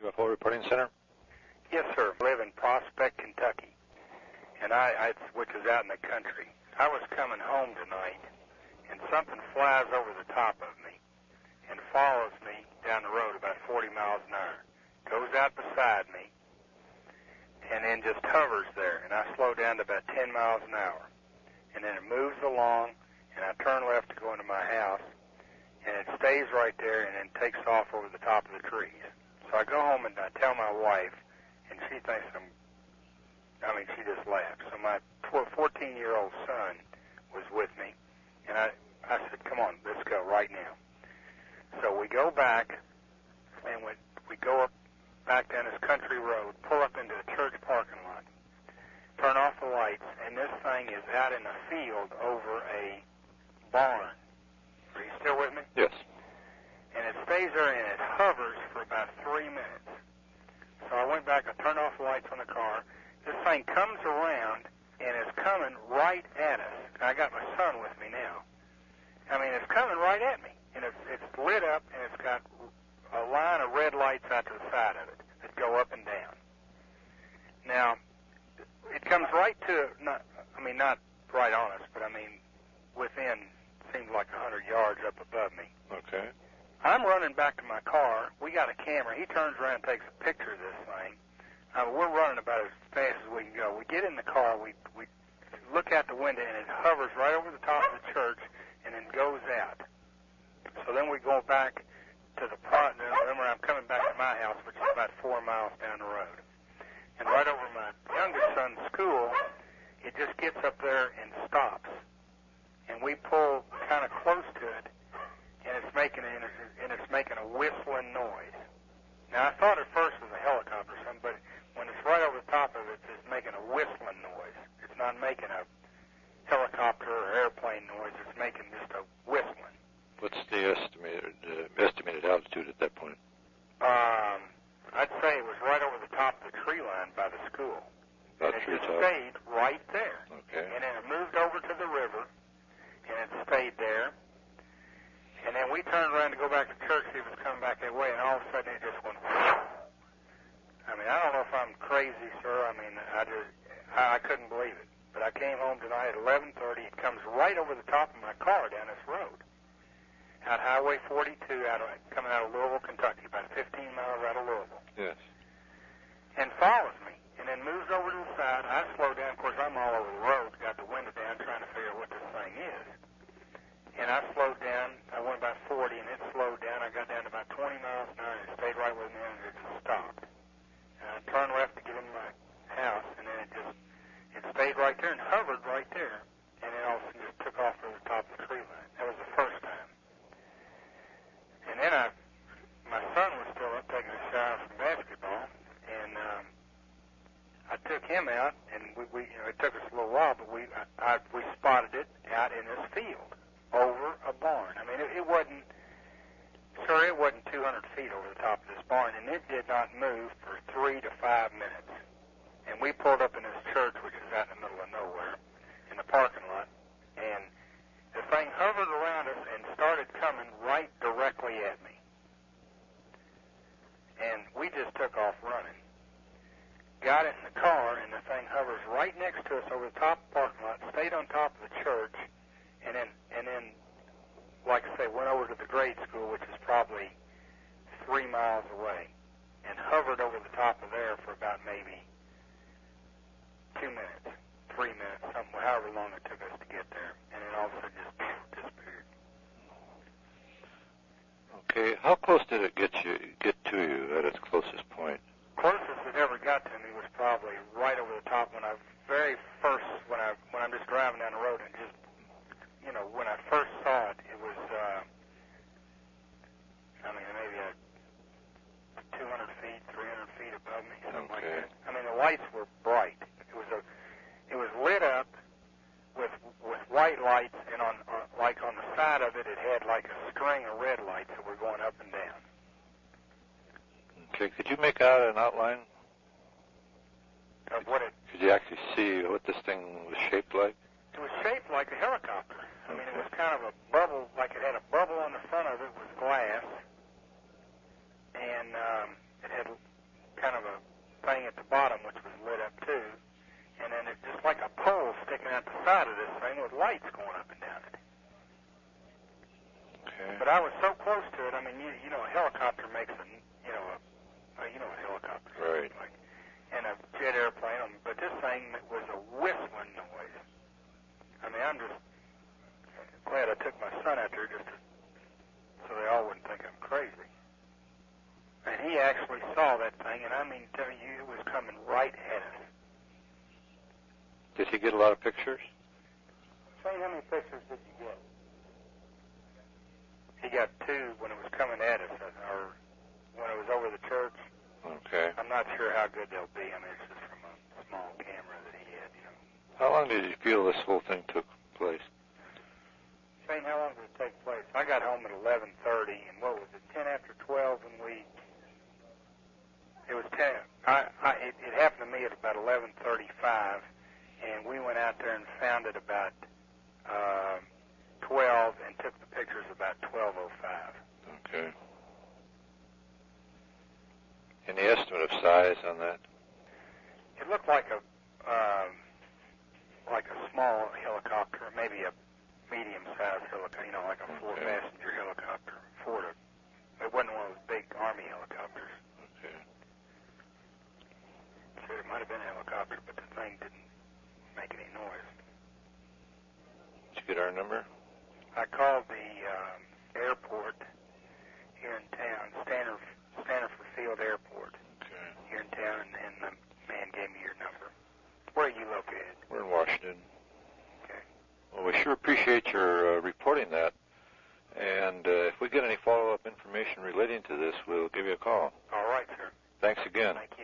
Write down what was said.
UFO Reporting Center? Yes, sir. I live in Prospect, Kentucky, and which is out in the country. I was coming home tonight, and something flies over the top of me and follows me down the road about 40 miles an hour, goes out beside me, and then just hovers there. And I slow down to about 10 miles an hour. And then it moves along, and I turn left to go into my house, and it stays right there and then takes off over the top of the trees. So I go home and I tell my wife, and she thinks she just laughs. So my 14-year-old son was with me, and I said, come on, let's go right now. So we go back, and we go up back down this country road, pull up into a church parking lot, turn off the lights, and this thing is out in the field over a barn. Are you still with me? Yes. And it stays there and it hovers for about 3 minutes. So I went back, I turned off the lights on the car. This thing comes around and it's coming right at us. I got my son with me now. I mean, it's coming right at me. And it's lit up and it's got a line of red lights out to the side of it that go up and down. Now, it comes right to, not right on us, but within, seems like 100 yards up above me. Okay. I'm running back to my car. We got a camera. He turns around and takes a picture of this thing. We're running about as fast as we can go. We get in the car. We look out the window, and it hovers right over the top of the church and then goes out. So then we go back to the front. Remember, I'm coming back to my house, which is about 4 miles down the road. And right over my youngest son's school, it just gets up there and stops. And we pull kind of close to it, and it's making a whistling noise. Now, I thought at first it was a helicopter or something, but when it's right over the top of it, it's making a whistling noise. It's not making a helicopter or airplane noise. It's making just a whistling. What's the estimated altitude at that point? I'd say it was right over the top of the tree line by the school. About and it tree just top? stayed right there. Okay. And then it moved over to the river, and it stayed there. And then we turned around to go back to church, see if it was coming back that way, and all of a sudden it just went. I don't know if I'm crazy, sir. I couldn't believe it. But I came home tonight at 11:30. It comes right over the top of my car down this road. Out Highway 42, coming out of Louisville, Kentucky, about 15 miles out of Louisville. Yes. And follows me, and then moves over to the side. I slow down. Of course, I'm all over the road, got the window down, trying to figure out what this thing is. And I slowed down. I went about 40, and it slowed down. I got down to about 20 miles an hour, and it stayed right with me, and it just stopped. And I turned left to get in my house, and then it stayed right there and hovered right there. And then all of a sudden just took off over the top of the tree line. That was the first time. And then my son was still up taking a shower from basketball, and I took him out, and it took us a little while, but we spotted it out in this field over a barn. It wasn't 200 feet over the top of this barn, and it did not move for 3 to 5 minutes. And we pulled up in this church, which is out in the middle of nowhere, in the parking lot, and the thing hovered around us and started coming right directly at me. And we just took off running. Got in the car, and the thing hovers right next to us over the top of the parking lot, stayed on top of the church, and then, like I say, went over to the grade school, which is probably 3 miles away, and hovered over the top of there for about maybe 2 minutes, 3 minutes, however long it took us to get there, and then all of a sudden just disappeared. Okay, how close did it get to you at its closest point? Closest it ever got to me was probably right over the top when I'm just driving down the road, and just, when I first saw it, it was, maybe 200 feet, 300 feet above me, something like that. The lights were bright. It was lit up with white lights, and on the side of it, it had like a string of red lights that were going up and down. Okay, could you make out an outline? Of what it? Could you actually see what this thing was shaped like? It was shaped like a helicopter. It was kind of a bubble, like it had a bubble on the front of it with glass, and it had the bottom, which was lit up too, and then it's just like a pole sticking out the side of this thing with lights going up and down it. Okay. But I was so close to it. I mean, you know, a helicopter makes a helicopter, Right. like, and a jet airplane. But this thing was a whistling noise. I mean, I'm just glad I took my son out there so they all wouldn't think I'm crazy. And he actually saw that thing, and I mean, tell you, it was coming right at us. Did he get a lot of pictures? Shane, how many pictures did you get? He got 2 when it was coming at us, or when it was over the church. Okay. I'm not sure how good they'll be. I mean, it's just from a small camera that he had, you know. How long did you feel this whole thing took place? Shane, how long did it take place? I got home at 11:30, and what was it, 10 after 12 when it was 10. It happened to me at about 11:35, and we went out there and found it about 12 and took the pictures about 12:05. Okay. Any estimate of size on that? It looked like a small helicopter, maybe a medium-sized helicopter, you know, like a 4-passenger helicopter. It wasn't one of those big Army helicopters. Okay. So it might have been a helicopter, but the thing didn't make any noise. Did you get our number? I called the airport here in town, Stanford Field Airport here in town, and the man gave me your number. Where are you located? We're in Washington. Okay. Well, we sure appreciate your reporting that. And if we get any follow-up information relating to this, we'll give you a call. All right, sir. Thanks again. Thank you.